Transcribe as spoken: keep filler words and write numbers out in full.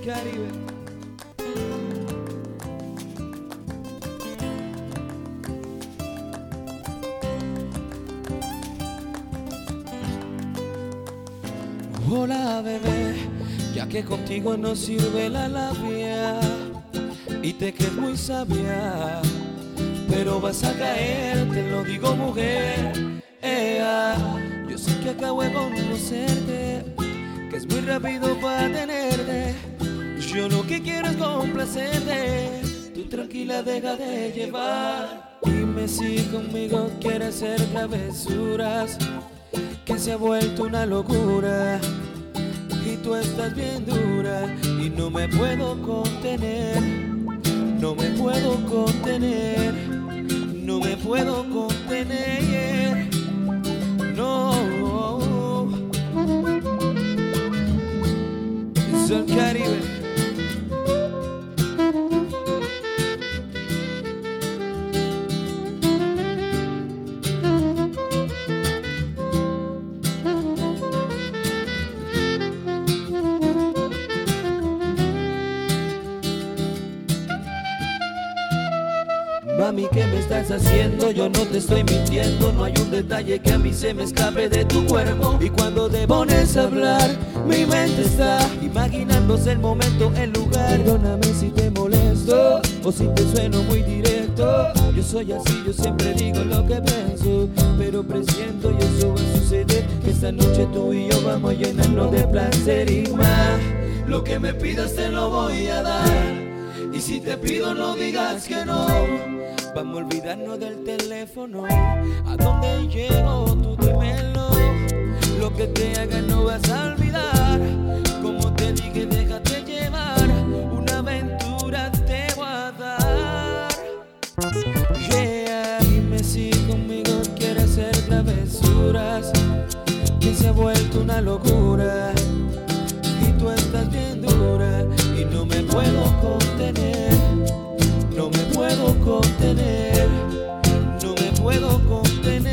Caribe. Hola bebé, ya que contigo no sirve la labia y te crees muy sabia, pero vas a caer, te lo digo mujer. Ea, yo sé que acabo de conocerte, que es muy rápido para tenerte. Yo lo que quiero es complacerte, tú tranquila deja de llevar. Dime si conmigo quieres hacer travesuras, que se ha vuelto una locura y tú estás bien dura y no me puedo contener, no me puedo contener, no me puedo contener, no. Es el Caribe. Mami, ¿qué me estás haciendo? Yo no te estoy mintiendo. No hay un detalle que a mí se me escape de tu cuerpo. Y cuando te pones a hablar, mi mente está imaginándose el momento, el lugar. Perdóname si te molesto o si te sueno muy directo. Yo soy así, yo siempre digo lo que pienso, pero presiento y eso va a suceder, que esta noche tú y yo vamos a llenarnos de placer y más. Lo que me pidas te lo voy a dar, y si te pido no digas que no. Vamos a olvidarnos del teléfono. ¿A dónde llego? Tú dímelo. Lo que te haga no vas a olvidar. Como te dije, déjate llevar. Una aventura te voy a dar. Yeah, dime si conmigo quieres hacer travesuras, que se ha vuelto una locura y tú estás bien dura y no me puedo contener, no me puedo contener, no me puedo contener.